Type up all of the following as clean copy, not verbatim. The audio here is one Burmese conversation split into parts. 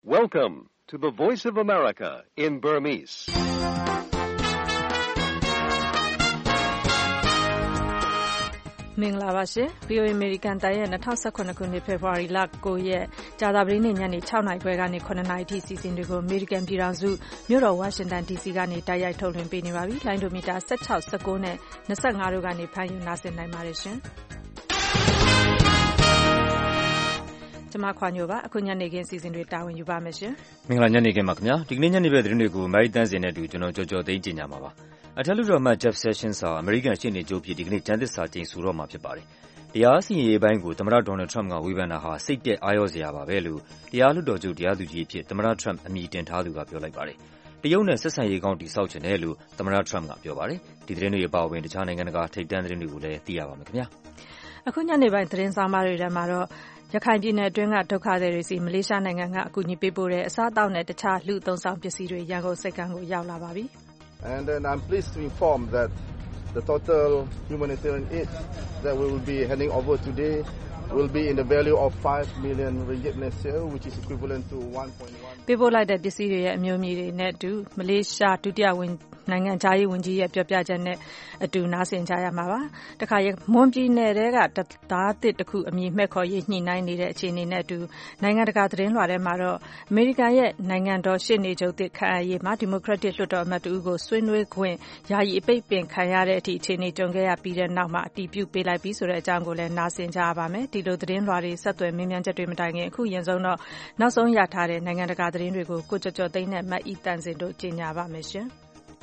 Welcome to the Voice of America in Burmese. ။မင်္ဂလာပါရှင်။ VOA American တန်ရဲ့2019ခုနှစ်ဖေဖော်ဝါရီလ9ရက်ကြာသပတေးနေ့ညနေ6:00နာရီခွဲကနေ9:00နာရီထိစီစဉ်တွေကို American ပြည်ထောင်စုမြို့တော် Washington DC ကနေတိုက်ရိုက်ထုတ်လွှင့်ပေးနေပါပြီ။လိုင်းဒိုမီတာ16, 19နဲ့25တို့ကနေဖမ်းယူနားဆင်နိုင်ပါတယ်ရှင်။ကျွန်မခွာညိုပါအခုညနေခင်းစီစဉ်တွေတာဝန်ယူပါမယ်ရှင်။မင်္ဂလာညနေခင်းပါခင်ဗျာ။ဒီကနေ့ညနေပဲသတင်းတွေကိုအမေရိကန်စင်နဲ့အတူကျွန်တော်ကြော်သိန်းကြီးညာမှာပါ။အထက်လွှတ်တော်အမတ် Jeff Sessions ဟာအမေရိကန်ရှေ့နေချုပ်ဖြစ်ဒီကနေ့ကျမ်းသစ္စာကျိန်ဆိုတော့မှာဖြစ်ပါတယ်။တရားစီရင်ရေးပိုင်းကိုသမ္မတ Donald Trump ကဝေဖန်တာဟာစိတ်ပျက်အားလျော့စရာပါပဲလို့တရားလွှတ်တော်ချုပ်တရားသူကြီးအဖြစ်သမ္မတ Trump အမည်တင်ထားသူကပြောလိုက်ပါတယ်။တရုတ်နဲ့ဆက်ဆံရေးကောင်းတည်ဆောက်ချင်တယ်လို့သမ္မတ Trump ကပြောပါတယ်။ဒီသတင်းတွေအပါအဝင်တခြားနိုင်ငံတကာထိပ်တန်းသတင်းတွေကိုလည်းသိရပါမယ်ခင်ဗျာ။အခုညနေပိုင်းသတင်းဆောင်မတွေထဲမှာတော့ရခိုင်ပြည်နယ်အတွင်းကဒုက္ခသည်တွေစီမလေးရှားနိုင်ငံကအကူအညီပေးပို့တဲ့အစားအသောက်နဲ့တခြားလူအသုံးဆောင်ပစ္စည်းတွေရန်ကုန်စိတ်ကမ်းကိုရောက်လာပါပြီ။ And then I'm pleased to inform that the total humanitarian aid that we will be handing over today will be in the value of 5 million ringgit next year, which is equivalent to 1.1. ပေးပို့လိုက်တဲ့ပစ္စည်းတွေရဲ့အမျိုးအမည်တွေနဲ့အတူမလေးရှားဒုတိယနိုင်ငံခြားရေးဝန်ကြီးရဲ့ပြောပြချက်နဲ့အတူနားဆင်ကြရမှာပါ။တခါမွန်ပြည်နယ်တဲကသားတစ်တစ်ခုအမည်မှတ်ခေါ်ရေးညှိနှိုင်းနေတဲ့အခြေအနေနဲ့အတူနိုင်ငံတကာသတင်းလွှာထဲမှာတော့အမေရိကန်ရဲ့နိုင်ငံတော်ရှေ့နေချုပ်တစ်ခန့်အပ်ရေးမှာဒီမိုကရက်တစ်လွှတ်တော်အမတ်တူကိုဆွေးနွေးခွင့်ယာယီအပိတ်ပင်ခံရတဲ့အထိအခြေအနေကြုံခဲ့ရပြီးတဲ့နောက်မှာအတည်ပြုပေးလိုက်ပြီးဆိုတဲ့အကြောင်းကိုလည်းနားဆင်ကြရပါမယ်။ဒီလိုသတင်းလွှာတွေဆက်သွယ်မေးမြန်းချက်တွေမတိုင်ခင်အခုရင်ဆုံးတော့နောက်ဆုံးရထားတဲ့နိုင်ငံတကာသတင်းတွေကိုကိုကျော်သိန်းနဲ့မတ်ဤတန်စင်တို့ကြီးညာပါမယ်ရှင်။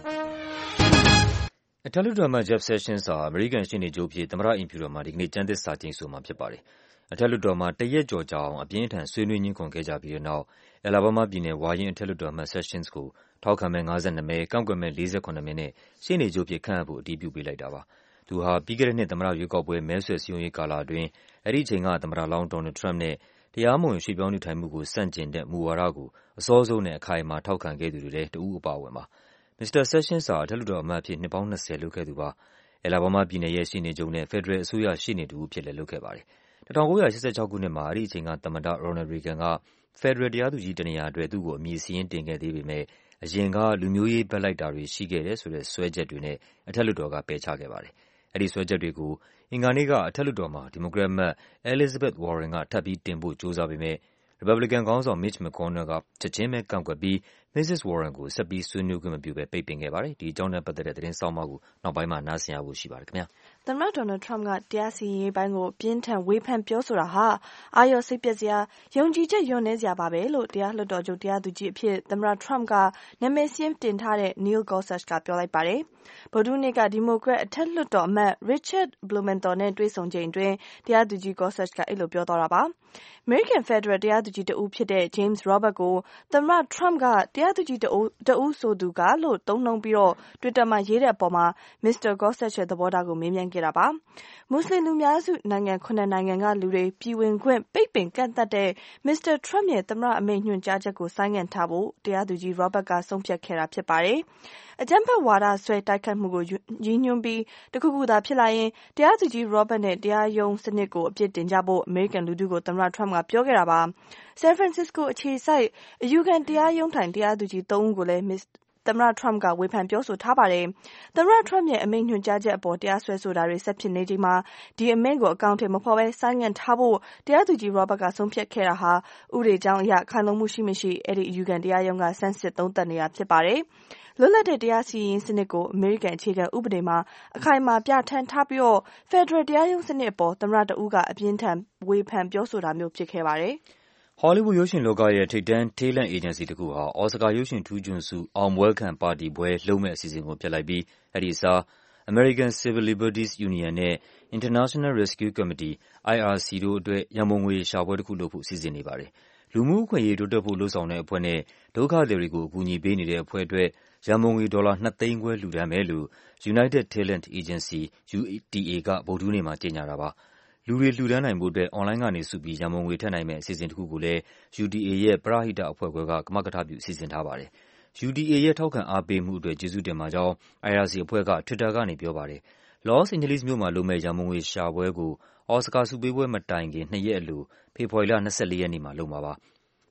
အထက်လွှတ်တော်အမတ် Jeff Sessions ဟာအမေရိကန်ရှေ့နေချုပ်ဖြစ်သမ္မတအိမ်ဖြူတော်မှာဒီကနေ့ကျမ်းသစ္စာကျိန်ဆိုမှာဖြစ်ပါတယ်။အထက်လွှတ်တော်မှာတရက်ကျော်ကြာအောင်အပြင်းအထန်ဆွေးနွေးငြင်းခုန်ခဲ့ကြပြီးတဲ့နောက်Alabama ပြည်နယ်ဝါရင့်အထက်လွှတ်တော်အမတ် Sessions ကိုထောက်ခံမဲ52မဲကန့်ကွက်မဲ48မဲနဲ့ရှေ့နေချုပ်ဖြစ်ခန့်အပ်ဖို့အတည်ပြုပေးလိုက်တာပါ။သူဟာပြီးခဲ့တဲ့နှစ်သမ္မတရွေးကောက်ပွဲမဲဆွယ်စည်းရုံးရေးကာလအတွင်းအဲဒီအချိန်ကသမ္မတလောင်း Donald Trump နဲ့တရားမဝင်ရွှေ့ပြောင်းနေထိုင်မှုကိုဆန့်ကျင်တဲ့မူဝါဒကိုအစောဆုံးနဲ့အခိုင်အမာထောက်ခံခဲ့သူတွေလည်းတဦးအပါအဝင်ပါ။ Mr. Sessions ဟာအထက်လွှတ်တော်အမတ်အဖြစ်နှစ်ပေါင်း20လုပ်ခဲ့သူပါ။ Alabama ပြည်နယ်ရဲ့ရှေ့နေချုပ်နဲ့ဖက်ဒရယ်အစိုးရရှေ့နေတဦးအဖြစ်လည်းလုပ်ခဲ့ပါတယ်။1986ခုနှစ်မှာအဲဒီအချိန်ကသမ္မတ Ronald Reagan ကဖက်ဒရယ်တရားသူကြီးတနေရာအတွက်သူ့ကိုအမည်စာရင်းတင်ခဲ့သေးပေမဲ့အရင်ကလူမျိုးရေးဘက်လိုက်တာတွေရှိခဲ့တယ်ဆိုတဲ့စွဲချက်တွေနဲ့အထက်လွှတ်တော်ကပယ်ချခဲ့ပါတယ်။အဲဒီစွဲချက်တွေကိုအင်္ဂါနေ့ကအထက်လွှတ်တော်မှာဒီမိုကရက်အမတ် Elizabeth Warren ကထပ်ပြီးတင်ဖို့ကြိုးစားပေမဲ့ရီပတ်ဘလီကန်ခေါင်းဆောင် Mitch McConnell ကချက်ချင်းပဲကန့်ကွက်ပြီး Mrs. Warren ကိုဆက်ပြီးဆွေးနွေးခွင့်မပြုဘဲပိတ်ပင်ခဲ့ပါတယ်။ဒီအကြောင်းနဲ့ပတ်သက်တဲ့သတင်းဆောင်းပါးကိုနောက်ပိုင်းမှာနားဆင်ရဖို့ရှိပါတယ်ခင်ဗျာ။သမ္မတ Donald Trump ကတရားစီရင်ရေးပိုင်းကိုပြင်းထန်ဝေဖန်ပြောဆိုတာဟာအာရုံစိတ်ပျက်စရာယုံကြည်ချက်လျော့နည်းစရာပါပဲလို့တရားလွှတ်တော်ချုပ်တရားသူကြီးအဖြစ်သမ္မတ Trump ကနာမည်စာရင်းတင်ထားတဲ့ Neil Gorsuch ကပြောလိုက်ပါတယ်။ဗုဒ္ဓဟူးနေ့ကဒီမိုကရက်အထက်လွှတ်တော်အမတ် Richard Blumenthal နဲ့တွေ့ဆုံချိန်အတွင်းတရားသူကြီး Gorsuch ကအဲ့လိုပြောသွားတာပါ။ American Federal တရားသူကြီးတဦးဖြစ်တဲ့ James Robert ကိုသမ္မတ Trump ကတရားသူကြီးတဦးဆိုသူကလို့သုံးနှုန်းပြီးတော့ Twitter မှာရေးတဲ့အပေါ်မှာ Mr. Gorsuch ရဲ့သဘောထားကိုမေးမြန်းခဲ့တာပါ။မွတ်စလင်လူများစုနိုင်ငံ9နိုင်ငံကလူတွေပြည်ဝင်ခွင့်ပိတ်ပင်ကန့်သတ်တဲ့ Mr. Trump ရဲ့သမ္မတအမိန့်ညွှန်ကြားချက်ကိုဆိုင်းငံ့ထားဖို့တရားသူကြီး Robert ကဆုံးဖြတ်ခဲ့တာဖြစ်ပါတယ်။အကြမ်းဖက်ဝါဒစွဲတိုက်ခိုက်မှုကိုရည်ညွှန်းပြီးတခုခုသာဖြစ်လာရင်တရားသူကြီး Robert နဲ့တရားရုံးစနစ်ကိုအပြစ်တင်ကြဖို့ American လူထုကိုသမ္မတ Trump ကပြောခဲ့တာပါ။ San Francisco အခြေစိုက်အယူခံတရားရုံးထိုင်တရားသူကြီး3ဦးကိုလည်းသမ္မတ Trump ကဝေဖန်ပြောဆိုထားပါတယ်။သမ္မတ Trump ရဲ့အမိန့်ညွှန်ကြားချက်အပေါ်တရားစွဲဆိုတာတွေဆက်ဖြစ်နေချိန်မှာဒီအမိန့်ကိုအကောင့်ထဲမဖော်ဘဲဆိုင်းငံ့ထားဖို့တရားသူကြီး Robert ကဆုံးဖြတ်ခဲ့တာဟာဥပဒေကြောင်းအရခိုင်လုံမှုရှိမရှိအဲ့ဒီအယူခံတရားရုံးကဆန်းစစ်သုံးသပ်နေတာဖြစ်ပါတယ်။လွတ်လပ်တဲ့တရားစီရင်စနစ်ကိုအမေရိကန်အခြေခံဥပဒေမှာအခိုင်အမာပြဋ္ဌာန်းထားပြီးတော့ဖက်ဒရယ်တရားရုံးစနစ်အပေါ်သမ္မတတဦးကအပြင်းထန်ဝေဖန်ပြောဆိုတာမျိုးဖြစ်ခဲ့ပါတယ်။ဟောလိဝုဒ်ရုပ်ရှင်လောကရဲ့ထိပ်တန်းထေးလန့်အေဂျင်စီတခုဟာအော်စကာရုပ်ရှင်ထူးချွန်ဆုအောင်ပွဲခံပါတီပွဲလုပ်မဲ့အစီအစဉ်ကိုဖျက်လိုက်ပြီးအဲဒီအစား American Civil Liberties Union နဲ့ International Rescue Committee IRC တို့အတွက်ရန်ပုံငွေရှာပွဲတစ်ခုလုပ်ဖို့စီစဉ်နေပါတယ်။လူမှုအခွင့်အရေးတိုးတက်ဖို့လှုံ့ဆော်တဲ့အဖွဲ့နဲ့ဒုက္ခသည်တွေကိုအကူအညီပေးနေတဲ့အဖွဲ့အတွက်ရန်ပုံငွေ$2.5 သိန်းလှူဒါန်းမယ်လို့ United Talent Agency UTA ကဗုဒ္ဓဟူးနေ့မှာကြေညာတာပါ။လူတွေလှူဒါန်းနိုင်ဖို့အတွက်အွန်လိုင်းကနေစုပြီးရန်ပုံငွေထည့်နိုင်မယ့်အစီအစဉ်တစ်ခုကိုလည်း UTA ရဲ့ပရဟိတအဖွဲ့ခွဲကကမကထပြုစီစဉ်ထားပါတယ်။ UTA ရဲ့ထောက်ခံအားပေးမှုအတွက်ကျေးဇူးတင်ပါကြောင်း IRC အဖွဲ့က Twitter ကနေပြောပါတယ်။ Los Angeles မြို့မှာလုပ်မယ့်ရန်ပုံငွေရှာပွဲကိုအော်စကာဆုပေးပွဲမတိုင်ခင်2ရက်အလိုဖေဖော်ဝါရီလ24ရက်နေ့မှာလုပ်မှာပါ။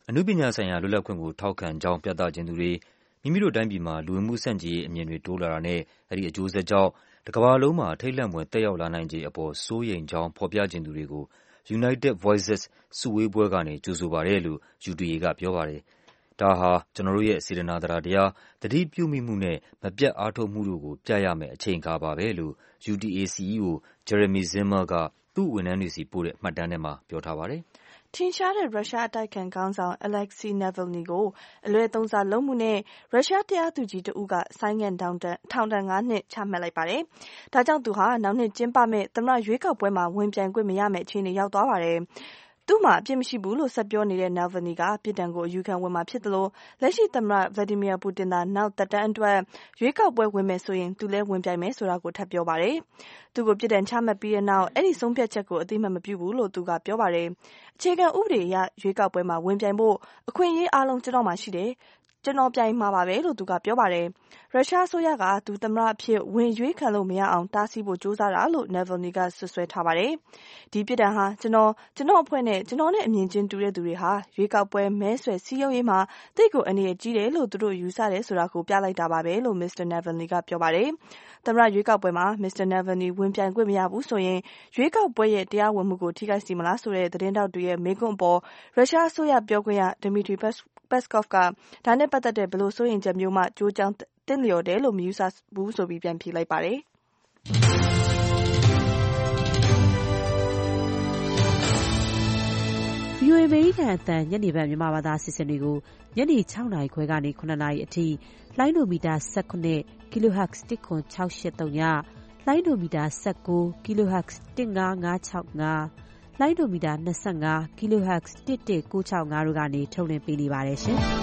အနုပညာဆိုင်ရာလွတ်လပ်ခွင့်ကိုထောက်ခံကြောင်းပြသချင်သူတွေ၊ မိမိတို့တိုင်းပြည်မှာလူဝင်မှုဆန့်ကျင်ရေးအမြင်တွေတိုးလာတာနဲ့အဲဒီအကျိုးဆက်ကြောင့်တကမ္ဘာလုံးမှာထိတ်လန့်ဖွယ်သက်ရောက်လာနိုင်ခြေအပေါ်စိုးရိမ်ကြောင်းဖော်ပြချင်သူတွေကို United Voices စုဝေးပွဲကနေကြိုဆိုပါတယ်လို့ UDA ကပြောပါတယ်။ ဒါဟာ ကျနော်တို့ရဲ့စေတနာသဒ္ဒါတရား၊ သတိပြုမိမှုနဲ့မပြတ်အားထုတ်မှုတို့ကိုပြရမယ့်အချိန်အခါပါပဲလို့ UDA CEO Jeremy Zimmer ကသူ့ဝန်ထမ်းတွေဆီပို့တဲ့မှတ်တမ်းထဲမှာပြောထားပါတယ်။ထင်ရှားတဲ့ရုရှားအတိုက်အခံခေါင်းဆောင် Alexei Navalny ကိုအလွဲသုံးစားလုပ်မှုနဲ့ရုရှားတရားသူကြီးတဦးကဆိုင်းငံ့ထောင်ဒဏ် 5 နှစ်ချမှတ်လိုက်ပါတယ်။ဒါကြောင့်သူဟာနောက်နှစ်ကျင်းပမယ့်သမ္မတရွေးကောက်ပွဲမှာဝင်ပြိုင်ခွင့်မရမယ့်အခြေအနေရောက်သွားပါတယ်။သူ့မှာအပြစ်မရှိဘူးလို့ဆက်ပြောနေတဲ့ Navalny ကပြစ်ဒဏ်ကိုအယူခံဝင်မှာဖြစ်သလိုလက်ရှိသမ္မတ Vladimir Putin သာနောက်သက်တမ်းအတွက်ရွေးကောက်ပွဲဝင်မယ်ဆိုရင်သူလည်းဝင်ပြိုင်မယ်ဆိုတာကိုထပ်ပြောပါတယ်။သူ့ကိုပြစ်ဒဏ်ချမှတ်ပြီးတဲ့နောက်အဲဒီဆုံးဖြတ်ချက်ကိုအသိအမှတ်မပြုဘူးလို့သူကပြောပါတယ်။အခြေခံဥပဒေအရရွေးကောက်ပွဲမှာဝင်ပြိုင်ဖို့အခွင့်အရေးအားလုံးကျွန်တော်မှာရှိတယ်။ကျွန်တော်ပြိုင်မှာပါပဲလို့သူကပြောပါတယ်။ရုရှားအစိုးရကသူသမ္မတအဖြစ်ဝင်ရွေးခံလို့မရအောင်တားဆီးဖို့ကြိုးစားတာလို့ Navalny ကဆွဆွဲထားပါတယ်။ဒီပြစ်ဒဏ်ဟာကျွန်တော်အဖွဲ့နဲ့ကျွန်တော်နဲ့အမြင်ချင်းတူတဲ့သူတွေဟာရွေးကောက်ပွဲမဲဆွယ်စည်းရုံးရေးမှာသိပ်ကိုအန္တရာယ်ကြီးတယ်လို့သူတို့ယူဆတယ်ဆိုတာကိုပြလိုက်တာပါပဲလို့ Mr. Navalny ကပြောပါတယ်။သမ္မတရွေးကောက်ပွဲမှာ Mr. Navalny ဝင်ပြိုင်ခွင့်မရဘူးဆိုရင်ရွေးကောက်ပွဲရဲ့တရားဝင်မှုကိုထိခိုက်စေမလားဆိုတဲ့သတင်းထောက်တွေရဲ့မေးခွန်းအပေါ်ရုရှားအစိုးရပြောခွင့်ရ Dmitry Peskov ကဒါနဲ့ပတ်သက်တဲ့ဘယ်လိုစိုးရိမ်ချက်မျိုးမှကျိုးကြောင်းသင့်လျော်တယ်လို့မယူဆဘူးဆိုပြီးပြန်ဖြေလိုက်ပါတယ်။ VOA အမေရိကန်အသံညနေပိုင်းမြန်မာဘာသာအစီအစဉ်တွေကိုညနေ 6 နာရီခွဲကနေ 9 နာရီအထိလိုင်းဒိုမီတာ 19 kHz 10683 ည၊ လိုင်းဒိုမီတာ 19 kHz 15565 လိုင်းဒိုမီတာ 25 kHz 11965 တို့ကနေထုတ်လွှင့်ပေးနေပါတယ်ရှင်။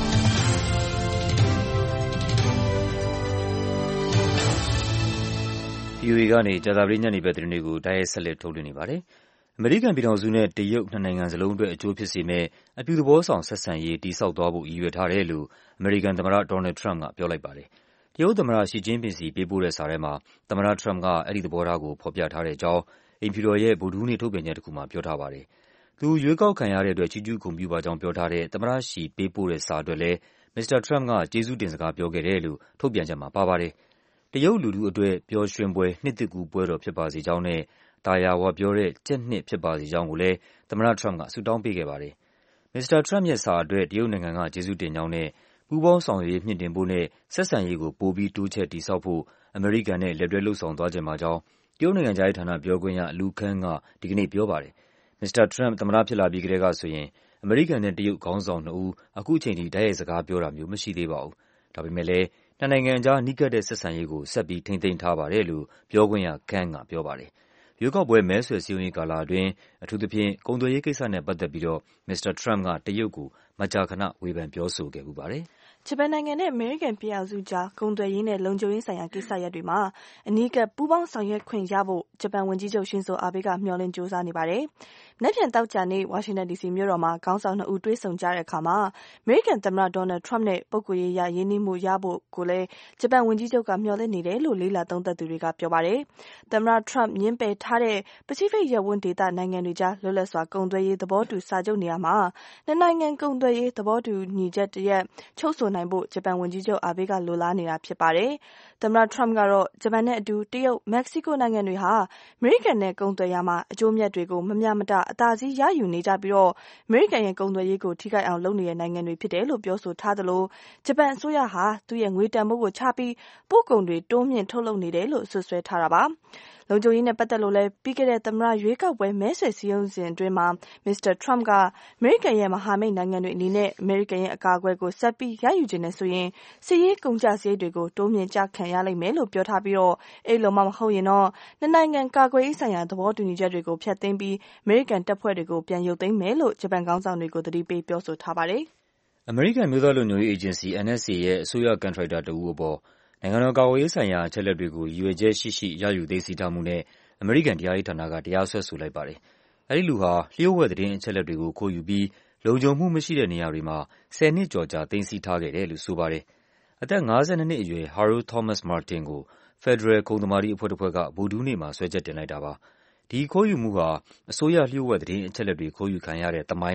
VOA ကနေကြာသပတေးညနေဘက်သတင်းတွေကိုတိုက်ရိုက်ဆက်လက်ထုတ်လွှင့်နေပါတယ်။အမေရိကန်ပြည်ထောင်စုနဲ့တရုတ်နှစ်နိုင်ငံစလုံးအတွက်အကျိုးဖြစ်စေမယ့်အပြုသဘောဆောင်ဆက်ဆံရေးတည်ဆောက်သွားဖို့ရည်ရွယ်ထားတယ်လို့အမေရိကန်သမ္မတ Donald Trump ကပြောလိုက်ပါတယ်။တရုတ်သမ္မတ Xi Jinping ဆီပေးပို့တဲ့စာထဲမှာသမ္မတ Trump ကအဲဒီသဘောထားကိုဖော်ပြထားတဲ့အကြောင်းအိမ်ဖြူတော်ရဲ့ဗုဒ္ဓဟူးနေ့ထုတ်ပြန်ချက်တခုမှာပြောထားပါတယ်။သူရွေးကောက်ခံရတဲ့အတွက်ချီးကျူးဂုဏ်ပြုပါကြောင်းပြောထားတဲ့သမ္မတ Xi ပေးပို့တဲ့စာအတွက်လည်းမစ္စတာ Trump ကကျေးဇူးတင်စကားပြောခဲ့တယ်လို့ထုတ်ပြန်ချက်မှာပါပါတယ်။တရုတ်လူထုအတွက်ပျော်ရွှင်ဖွယ်နှစ်သစ်ကူးပွဲတော်ဖြစ်ပါစေကြောင်းနဲ့သာယာဝပြောတဲ့ကြက်နှစ်ဖြစ်ပါစေကြောင်းကိုလည်းသမ္မတ Trump ကဆုတောင်းပေးခဲ့ပါတယ်။မစ္စတာ Trump ရဲ့စာအတွက်တရုတ်နိုင်ငံကကျေးဇူးတင်ကြောင်းနဲ့ပူးပေါင်းဆောင်ရွက်ရေးမြှင့်တင်ဖို့နဲ့ဆက်ဆံရေးကိုပိုပြီးတိုးချဲ့တည်ဆောက်ဖို့အမေရိကန်နဲ့လက်တွဲလုပ်ဆောင်သွားချင်ပါကြောင်းတရုတ်နိုင်ငံခြားရေးဌာနပြောခွင့်ရ Lu Kang ကဒီကနေ့ပြောပါတယ်။မစ္စတာ Trump သမ္မတဖြစ်လာပြီးကတည်းကဆိုရင်အမေရိကန်နဲ့တရုတ်ခေါင်းဆောင်နှစ်ဦးအခုချိန်ထိတိုက်ရိုက်စကားပြောတာမျိုးမရှိသေးပါဘူး။ဒါပေမဲ့လည်းနှစ်နိုင်ငံအကြားနီးကပ်တဲ့ဆက်ဆံရေးကိုဆက်ပြီးထိန်းသိမ်းထားပါတယ်လို့ပြောခွင့်ရ Kang ကပြောပါတယ်။ရွေးကောက်ပွဲမဲဆွယ်စည်းရုံးရေးကာလအတွင်းအထူးသဖြင့်ကုန်သွယ်ရေးကိစ္စနဲ့ပတ်သက်ပြီးတော့မစ္စတာ Trump ကတရုတ်ကိုမကြာခဏဝေဖန်ပြောဆိုခဲ့ဖူးပါတယ်။ဂျပန်နိုင်ငံနဲ့အမေရိကန်ပြည်ထောင်စုကြားကုန်သွယ်ရေးနဲ့လုံခြုံရေးဆိုင်ရာကိစ္စရပ်တွေမှာအနီးကပ်ပူးပေါင်းဆောင်ရွက်ခွင့်ရဖို့ဂျပန်ဝန်ကြီးချုပ်ရှင်ဇိုအာဘေးကမျှော်လင့်ကြိုးစားနေပါတယ်။မနက်ဖြန်သောကြာနေ့ဝါရှင်တန် DC မြို့တော်မှာခေါင်းဆောင်နှစ်ဦးတွေ့ဆုံကြတဲ့အခါမှာအမေရိကန်သမ္မတ Donald Trump နဲ့ပုဂ္ဂိုလ်ရေးအရရင်းနှီးမှုရဖို့ကိုလည်းဂျပန်ဝန်ကြီးချုပ်ကမျှော်လင့်နေတယ်လို့လေ့လာသုံးသပ်သူတွေကပြောပါတယ်။သမ္မတ Trump ငြင်းပယ်ထားတဲ့ပစိဖိတ်ရပ်ဝန်းဒေသနိုင်ငံတွေကြားလွတ်လပ်စွာကုန်သွယ်ရေးသဘောတူစာချုပ်နေရာမှာနှစ်နိုင်ငံကုန်သွယ်ရေးသဘောတူညီချက်တရပ်ချုပ်ဆိုနိုင်ဖို့ဂျပန်ဝန်ကြီးချုပ်အာဘေးကလိုလားနေတာဖြစ်ပါတယ်။သမ္မတ Trump ကတော့ဂျပန်နဲ့အတူတရုတ်၊မက္ကဆီကိုနိုင်ငံတွေဟာအမေရိကန်နဲ့ကုန်သွယ်ရာမှာအကျိုးအမြတ်တွေကိုမမျှမတအသာစီးရယူနေကြပြီးအမေရိကန်ရဲ့ကုန်သွယ်ရေးကိုထိခိုက်အောင်လုပ်နေတဲ့နိုင်ငံတွေဖြစ်တယ်လို့ပြောဆိုထားသလိုဂျပန်အစိုးရဟာသူ့ရဲ့ငွေတန်ဖိုးကိုချပြီးပို့ကုန်တွေတိုးမြှင့်ထုတ်လုပ်နေတယ်လို့စွပ်စွဲထားတာပါ။လုံခြုံရေးနဲ့ပတ်သက်လို့လည်းပြီးခဲ့တဲ့သမ္မတရွေးကောက်ပွဲမဲဆွယ်စည်းရုံးစဉ်အတွင်းမှာမစ္စတာ Trump ကအမေရိကန်ရဲ့မဟာမိတ်နိုင်ငံတွေအနေနဲ့အမေရိကန်ရဲ့အကာအကွယ်ကိုဆက်ပြီးရယူချင်တယ်ဆိုရင်စစ်ရေးကုန်ကျစရိတ်တွေကိုတိုးမြှင့်ကျခံရလိမ့်မယ်လို့ပြောထားပြီးအဲ့လိုမှမဟုတ်ရင်တော့နှစ်နိုင်ငံကာကွယ်ရေးဆိုင်ရာသဘောတူညီချက်တွေကိုဖျက်သိမ်းပြီးအမေရိကန်တပ်ဖွဲ့တွေကိုပြန်ရုပ်သိမ်းမယ်လို့ဂျပန်ခေါင်းဆောင်တွေကိုသတိပေးပြောဆိုထားပါတယ်။အမေရိကန်မျိုးသားလုံခြုံရေးအေဂျင်စီ NSA ရဲ့အစိုးရကန်ထရိုက်တာတဦးအပေါ်နိုင်ငံတော်ကာကွယ်ရေးဆိုင်ရာအချက်အလက်တွေကိုရည်ရွယ်ချက်ရှိရှိရယူသိမ်းဆည်းထားမှုနဲ့အမေရိကန်တရားရေးဌာနကတရားစွဲဆိုလိုက်ပါတယ်။အဲဒီလူဟာလျှို့ဝှက်သတင်းအချက်အလက်တွေကိုခိုးယူပြီးလုံခြုံမှုမရှိတဲ့နေရာတွေမှာ10 နှစ်ကျော်ကြာသိမ်းဆည်းထားခဲ့တယ်လို့ဆိုပါတယ်။အသက်52နှစ်အရွယ် Harold Thomas Martin ကိုဖက်ဒရယ်ခုံသမာဓိအဖွဲ့တဖွဲ့ကဗုဒ္ဓဟူးနေ့မှာစွဲချက်တင်လိုက်တာပါ။ဒီခိုးယူမှုဟာအစိုးရလျှို့ဝှက်သတင်းအချက်အလက်တွေခိုးယူခံရတဲ့သမိုင်းမှာ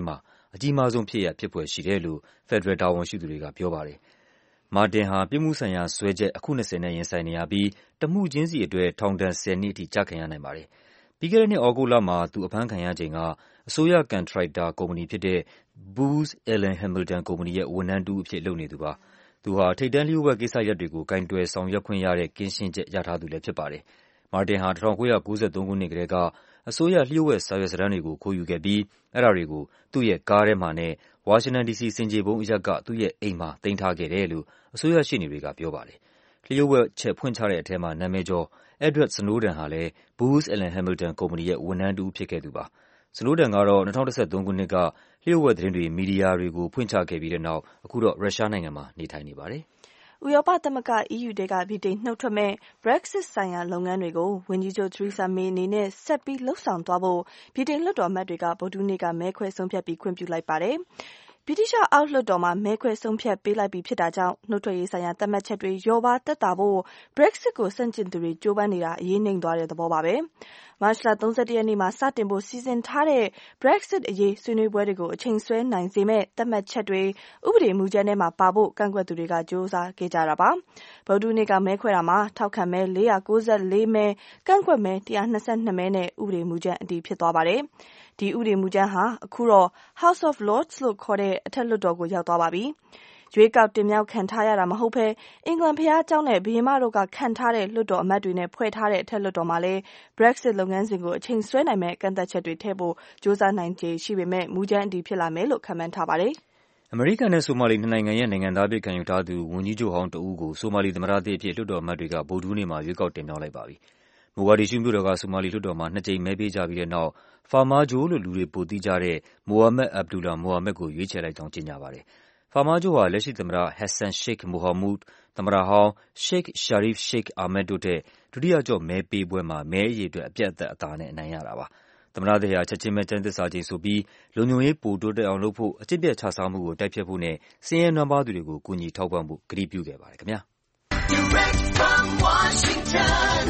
အကြီးမားဆုံးဖြစ်ရပ်ဖြစ်ဖွယ်ရှိတယ်လို့ဖက်ဒရယ်တာဝန်ရှိသူတွေကပြောပါတယ်။ မာတင်ဟာပြစ်မှုဆိုင်ရာစွဲချက်အခု20နဲ့ရင်ဆိုင်နေရပြီးတမှုချင်းစီအတွက်ထောင်ဒဏ်10 နှစ်အထိကျခံရနိုင်ပါတယ်။ ပြီးခဲ့တဲ့နှစ်သြဂုတ်လမှာသူအဖမ်းခံရချိန်ကအစိုးရကန်ထရိုက်တာကုမ္ပဏီဖြစ်တဲ့ Booz Allen Hamilton ကုမ္ပဏီရဲ့ဝန်ထမ်းတစ်ဦးအဖြစ်လုပ်နေသူပါ။ သူဟာထိပ်တန်းလျှို့ဝှက်ကိစ္စရပ်တွေကိုကိုင်တွယ်ဆောင်ရွက်ခွင့်ရတဲ့ကင်းရှင်းချက်ရထားသူလည်းဖြစ်ပါတယ်။ မာတင်ဟာ1993 ခုနှစ်ကတည်းကအစိုးရလျှို့ဝှက်စာရွက်စာတမ်းတွေကိုခိုးယူခဲ့ပြီးအဲဒါတွေကိုသူ့ရဲ့ကားထဲမှာနဲ့ဝါရှင်တန်ဒီစီဆင်ခြေဖုံးအရပ်ကသူ့ရဲ့အိမ်မှာသိမ်းထားခဲ့တယ်လို့အစိုးရရှေ့နေတွေကပြောပါတယ်။ လျှို့ဝှက်ချက်ဖွင့်ချတဲ့ထဲမှာနာမည်ကျော် Edward Snowden ဟာလည်း Booz Allen Hamilton ကုမ္ပဏီရဲ့ဝန်ထမ်းတစ်ဦးဖြစ်ခဲ့သူပါ။ Snowden ကတော့2013 ခုနှစ်ကလျှို့ဝှက်သတင်းတွေမီဒီယာတွေကိုဖွင့်ချခဲ့ပြီးတဲ့နောက်အခုတော့ရုရှားနိုင်ငံမှာနေထိုင်နေပါတယ်။ဥရောပသမဂ္ဂ EU ထဲကဗြိတိန်နုတ်ထွက်မယ့် Brexit ဆိုင်ရာလုပ်ငန်းတွေကိုဝန်ကြီးချုပ် Theresa May အနေနဲ့ဆက်ပြီးလုပ်ဆောင်သွားဖို့ဗြိတိန်လွှတ်တော်အမတ်တွေကဗုဒ္ဓဟူးနေ့ကမဲခွဲဆုံးဖြတ်ပြီးခွင့်ပြုလိုက်ပါတယ်။ ဗြိတိသျှအောက်လွှတ်တော်မှာမဲခွဲဆုံးဖြတ်ပေးလိုက်ပြီဖြစ်တာကြောင့်နုတ်ထွက်ရေးဆိုင်ရာသတ်မှတ်ချက်တွေလျော့ပါးသက်သာဖို့ Brexit ကိုဆန့်ကျင်သူတွေကြိုးပမ်းနေတာအရေးနိမ့်သွားတဲ့သဘောပါပဲ။ မတ်လ 31 ရက်နေ့မှာစတင်ဖို့စီစဉ်ထားတဲ့ Brexit အရေးဆွေးနွေးပွဲတွေကိုအချိန်ဆွဲနိုင်စေမယ့်သတ်မှတ်ချက်တွေဥပဒေမူကြမ်းထဲမှာပါဖို့ကန့်ကွက်သူတွေကကြိုးစားခဲ့ကြတာပါ။ ဗုဒ္ဓဟူးနေ့ကမဲခွဲတာမှာထောက်ခံမဲ494မဲကန့်ကွက်မဲ122မဲနဲ့ဥပဒေမူကြမ်းအတည်ဖြစ်သွားပါတယ်။ ဒီဥပဒေမူကြမ်းဟာအခုတော့ House of Lords လို့ခေါ်တဲ့အထက်လွှတ်တော်ကိုရောက်သွားပါပြီ။ ရွေးကောက်တင်မြှောက်ခံထားရတာမဟုတ်ဘဲအင်္ဂလန်ဘုရားကျောင်းနဲ့ဘုရင်မတို့ကခန့်ထားတဲ့လွှတ်တော်အမတ်တွေနဲ့ဖွဲ့ထားတဲ့အထက်လွှတ်တော်မှာလည်း Brexit လုပ်ငန်းစဉ်ကိုအချိန်ဆွဲနိုင်မယ့်ကန့်သတ်ချက်တွေထည့်ဖို့ကြိုးစားနိုင်ခြေရှိပေမဲ့မူကြမ်းအတည်ဖြစ်လာမယ်လို့ခန့်မှန်းထားပါတယ်။ အမေရိကန်နဲ့ဆိုမာလီနှစ်နိုင်ငံရဲ့နိုင်ငံသားအဖြစ်ခံယူထားသူဝန်ကြီးချုပ်ဟောင်းတစ်ဦးကိုဆိုမာလီသမ္မတသစ်အဖြစ်လွှတ်တော်အမတ်တွေကဗုဒ္ဓဟူးနေ့မှာရွေးကောက်တင်မြှောက်လိုက်ပါပြီ။ မိုဂါဒစ်ရှူးမြို့တော်ကဆိုမာလီလွှတ်တော်မှာ2 ကြိမ်မဲပေးကြပြီးတဲ့နောက် Farmajo လို့လူတွေပိုသိကြတဲ့ Mohamed Abdullahi Mohamed ကိုရွေးချယ်လိုက်ကြောင်းကြေညာပါတယ်။ Farmajo ဟာလက်ရှိသမ္မတ Hassan Sheikh Mohamud ၊ သမ္မတဟောင်း Sheikh Sharif Sheikh Ahmed တို့ထက်ဒုတိယအကျော့မဲပေးပွဲမှာမဲအရေအတွက်အပြတ်အသတ်နဲ့အနိုင်ရတာပါ။ သမ္မတသစ်ဟာချက်ခြင်းပဲကျမ်းသစ္စာကျိန်ဆိုပြီးလုံခြုံရေးပိုတိုးတက်အောင်လုပ်ဖို့၊အကျင့်ပျက်ခြစားမှုကိုတိုက်ဖျက်ဖို့နဲ့ဆင်းရဲနွမ်းပါးသူတွေကိုကူညီထောက်ပံ့ဖို့ကတိပြုခဲ့ပါတယ်ခင်ဗျာ။ Direct from Washington,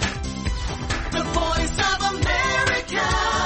the voice of America,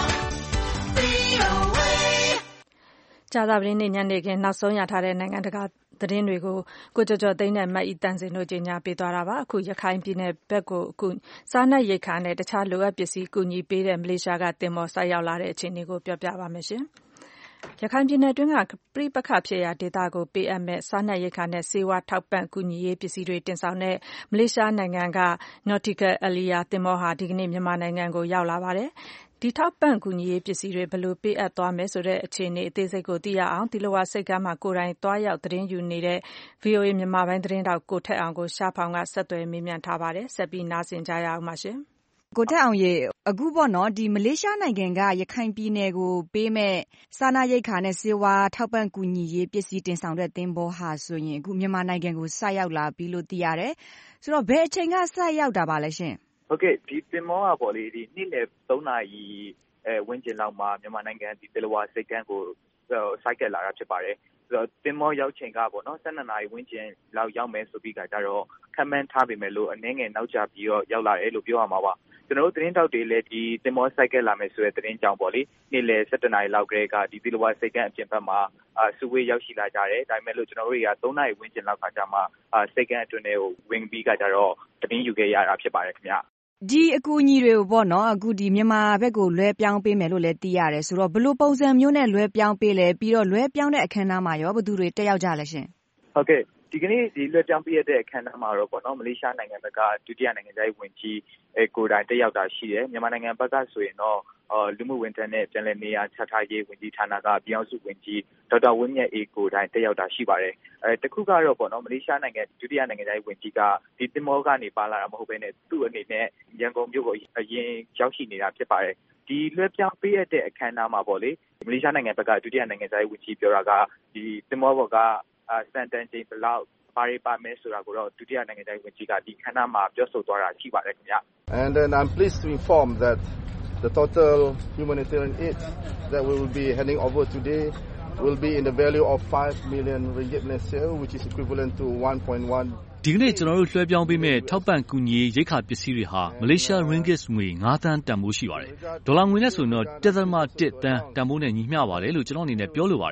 VOA. ကြာသပတေးနေ့ညနေခင်းနောက်ဆုံးရထားတဲ့နိုင်ငံတကာသတင်းတွေကိုကိုကျော်ကျော်သိန်းနဲ့မအီတန်စင်တို့ကြီးညာပေးသွားတာပါ။အခုရခိုင်ပြည်နယ်ဘက်ကိုစားနပ်ရိက္ခာနဲ့တခြားလိုအပ်ပစ္စည်းကူညီပေးတဲ့မလေးရှားကသင်္ဘောဆိုက်ရောက်လာတဲ့အခြေအနေကိုပြောပြပါမယ်။ ရခိုင်ပြည်နယ်တွင်းကပဋိပက္ခဖြစ်ရာဒေသကိုပေးအပ်မယ့်စားနပ်ရိက္ခာနဲ့ဆေးဝါးထောက်ပံ့ကူညီရေးပစ္စည်းတွေတင်ဆောင်တဲ့မလေးရှားနိုင်ငံက Nautical Aliya သင်္ဘောဟာဒီကနေ့မြန်မာနိုင်ငံကိုရောက်လာပါတယ်။ ဒီထောက်ပံ့ကူညီရေးပစ္စည်းတွေဘယ်လိုပေးအပ်သွားမယ်ဆိုတဲ့အခြေအနေအသေးစိတ်ကိုသိရအောင်သီလဝါဆိပ်ကမ်းမှာကိုယ်တိုင်သွားရောက်သတင်းယူနေတဲ့ VOA မြန်မာပိုင်းသတင်းထောက်ကိုထက်အောင်ကိုရှားဖောင်ကဆက်သွယ်မေးမြန်းထားပါတယ်။ဆက်ပြီးနားဆင်ကြရအောင်ပါရှင်။ကိုထက်အောင်ရေအခုပေါ့နော်ဒီမလေးရှားနိုင်ငံကရခိုင်ပြည်နယ်ကိုပေးမဲ့စားနပ်ရိက္ခာနဲ့ဆေးဝါးထောက်ပံ့ကူညီရေးပစ္စည်းတင်ဆောင်တဲ့သင်္ဘောဟာဆိုရင်အခုမြန်မာနိုင်ငံကိုဆိုက်ရောက်လာပြီလို့သိရတယ်။ဆိုတော့ဘယ်အချိန်ကဆိုက်ရောက်တာပါလဲရှင်။ဟုတ်ကဲ့ဒီသင်္ဘောကပေါ့လေဒီနေ့လယ်3 နာရီဝန်းကျင်လောက်မှာမြန်မာနိုင်ငံဒီသီလဝါဆိပ်ကမ်းကိုဆိုက်ကလာတာဖြစ်ပါတယ်။ဆိုတော့သင်္ဘောရောက်ချိန်ကပေါ့နော်12 နာရီဝန်းကျင်လောက်ရောက်မယ်ဆိုပြီးကြတော့ခန့်မှန်းထားပေမဲ့လို့အနည်းငယ်နောက်ကျပြီးတော့ရောက်လာတယ်လို့ပြောရမှာပါ။ကျွန်တော်တို့သတင်းတောက်တွေလည်းဒီသင်္ဘောဆိုက်ကလာမယ်ဆိုတဲ့သတင်းကြောင့်ပေါ့လေနေ့လယ်17 နာရီလောက်ကတည်းကဒီသီလဝါဆိပ်ကမ်းအပြင်ဘက်မှာစုဝေးရောက်ရှိလာကြတယ်။ဒါပေမဲ့လို့ကျွန်တော်တို့တွေက3 နာရီဝန်းကျင်လောက်ကကြာမှဆိပ်ကမ်းအတွင်းထဲကိုဝင်ပြီးကြတော့သတင်းယူခဲ့ရတာဖြစ်ပါတယ်ခင်ဗျ။ဒီအကူအညီတွေကိုပေါ့နော်အခုဒီမြန်မာဘက်ကိုလွှဲပြောင်းပေးမယ်လို့လည်းသိရတယ်ဆိုတော့ဘယ်လိုပုံစံမျိုးနဲ့လွှဲပြောင်းပေးလဲပြီးတော့လွှဲပြောင်းတဲ့အခမ်းအနားမှာရောဘယ်သူတွေတက်ရောက်ကြလဲရှင်။ဟုတ်ကဲ့ဒီကနေ့ဒီလွှဲပြောင်းပေးတဲ့အခမ်းအနားမှာတော့ပေါ့နော်မလေးရှားနိုင်ငံဘက်ကဒုတိယနိုင်ငံသားဝန်ကြီးကိုယ်တိုင်တက်ရောက်တာရှိတယ်။မြန်မာနိုင်ငံဘက်ကဆိုရင်တော့လူမှုဝန်ထမ်းနဲ့ပြန်လည်နေရာချထားရေးဝန်ကြီးဌာနကပြည်အောင်စုဝန်ကြီးဒေါက်တာဝင်းမြတ်အေးကိုယ်တိုင်တက်ရောက်တာရှိပါတယ်။တခုကတော့ပေါ့နော်မလေးရှားနိုင်ငံဒုတိယနိုင်ငံသားဝန်ကြီးကဒီသင်္ဘောကနေပါလာတာမဟုတ်ဘဲနဲ့သူ့အနေနဲ့ရန်ကုန်မြို့ကိုအရင်ရောက်ရှိနေတာဖြစ်ပါတယ်။ဒီလွှဲပြောင်းပေးတဲ့အခမ်းအနားမှာပေါ့လေမလေးရှားနိုင်ငံဘက်ကဒုတိယနိုင်ငံသားဝန်ကြီးပြောတာကဒီသင်္ဘောပေါ်ကစံတန်ချိန်ဘယ်လောက်ဘာတွေပါမယ်ဆိုတာကိုတော့ဒုတိယနိုင်ငံသားဝန်ကြီးကဒီခန်းနာမှာပြောဆိုသွားတာရှိပါတယ်ခင်ဗျ။ And then I'm pleased to inform that the total humanitarian aid that we will be handing over today will be in the value of 5 million ringgit Malaysia which is equivalent to 1.1 ဒီကနေ့ကျွန်တော်တို့လွှဲပြောင်းပေးမဲ့ထောက်ပံ့ကူညီရိက္ခာပစ္စည်းတွေဟာမလေးရှား ringgit ငွေ9 သန်းတန်ဖိုးရှိပါတယ်။ဒေါ်လာငွေနဲ့ဆိုရင်တော့ 1.1 သန်းတန်ဖိုးနဲ့ညီမျှပါတယ်လို့ကျွန်တော်အနေနဲ့ပြောလိုပါတယ်။